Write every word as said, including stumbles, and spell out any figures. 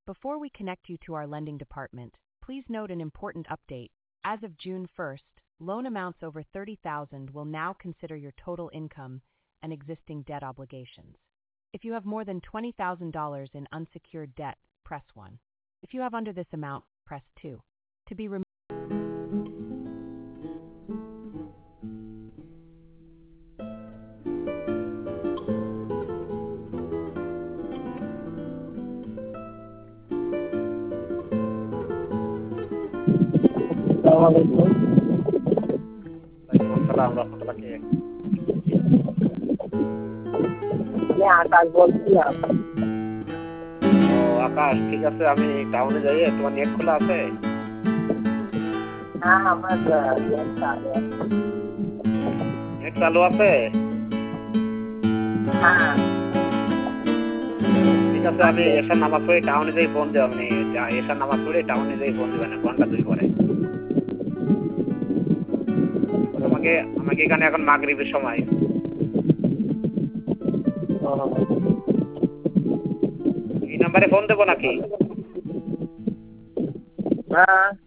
Before we connect you to our lending department, please note an important update. As of June first, loan amounts over thirty thousand dollars will now consider your total income and existing debt obligations. If you have more than twenty thousand dollars in unsecured debt, press one. If you have under this amount, press two. To be removed. আকাশ বলছি। ও আকাশ, ঠিক আছে, আমি টাউনে যাই। তোমার net খোলা আছে? হ্যাঁ, আমার নেট চালু আছে। নেট চালু আছে? হ্যাঁ, ঠিক আছে, আমি এসার নামাজ পড়ে টাউনে যাই, ফোন দেব। আপনি এসার নামাজ পড়ে টাউনে যাই ফোন দেবেন, ঘন্টা দুই পরে। আমাকে আমাকে এখানে এখন মাগরিবের সময়। এই নাম্বারে ফোন দেবো নাকি? হ্যাঁ।